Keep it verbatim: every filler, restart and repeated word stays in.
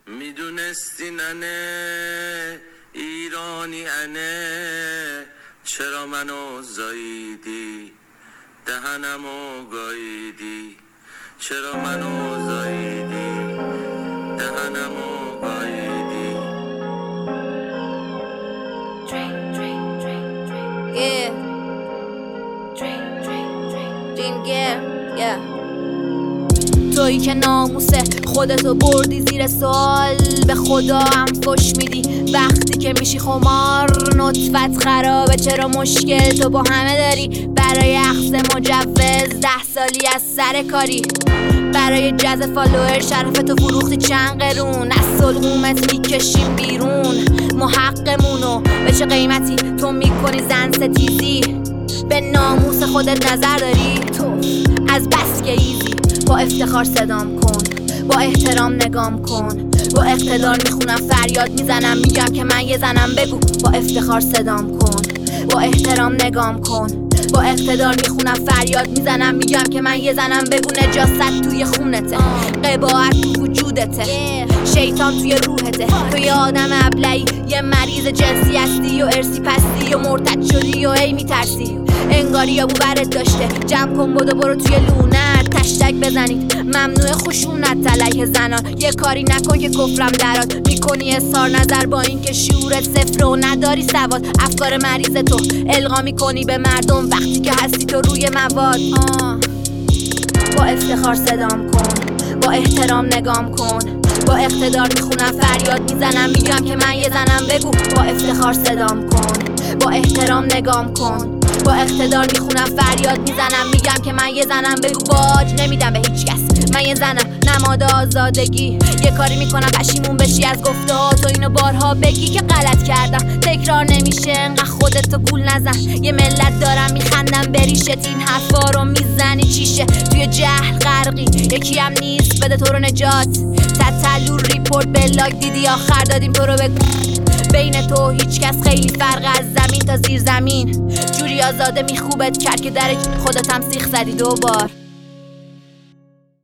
میدونستی ننه ایرانی انه، چرا منو زاییدی دهنمو گاییدی، چرا منو زاییدی دهنمو گاییدی. Yeah. Dream girl, yeah. تویی که ناموسه خودتو بردی زیر سوال، به خدا هم فش میدی وقتی که میشی خمار. نطفت خرابه چرا مشکل تو با همه داری، برای اخذ مجوز ده سالی از سر کاری، برای جذب فالوور شرفتو فروختی چند قرون، از سلقومت میکشیم بیرون محقمونو. به چه قیمتی تو میکنی زن ستیزی، به ناموس خودت نظر داری تو از بس که ایزی. با افتخار صدام کن، با احترام نگام کن، با اقتدار میخونم فریاد میزنم میگم که من یه زنم. بگو با افتخار صدام کن، با احترام نگام کن، با اقتدار میخونم فریاد میزنم میگم که من یه زنم. بگو نجاست توی خونته، قباحت تو وجودته، شیطان توی روحته. تو یه آدم ابلهی، یه مریض جنسی هستی و ارسی پستی و مرتد شدی و هی میترسی انگاری یا بوبرت داشته. جمع کن بدو برو توی لونت تشتک بزنید ممنوع خشونت علیه زنان. یه کاری نکن که کفرم درات، میکنی اظهار نظر با این که شعورت صفر و نداری سواد. افکار مریض تو القا میکنی به مردم وقتی که هستی تو روی مواد. آه. با افتخار صدام کن، با احترام نگام کن، با اقتدار میخونم فریاد میزنم میگم که من یه زنم. بگو با افتخار صدام کن، با احترام نگام کن، با اقتدار میخونم فریاد میزنم میگم که من یه زنم. بگو باج نمیدم به هیچ کس، من یه زنم نماد آزادگی. یه کاری میکنم پشیمون بشی از گفته ها تو اینو بارها بگی که غلط کردم. تکرار نمیشه انقدر خودت تو گول نزن، یه ملت دارم میخندم بریشت این حرفا رو میزنی چیشه. توی جهل غرقی یکی هم نیست بده تو رو نجات. تتلو ریپورت بلاگ دیدی آخر دادیم تو رو بگو. بین تو هیچ کس خیلی فرق از زمین تا زیر زمین. جوری آزاده میخوبت کرد که در خودت هم سیخ زدی دوبار.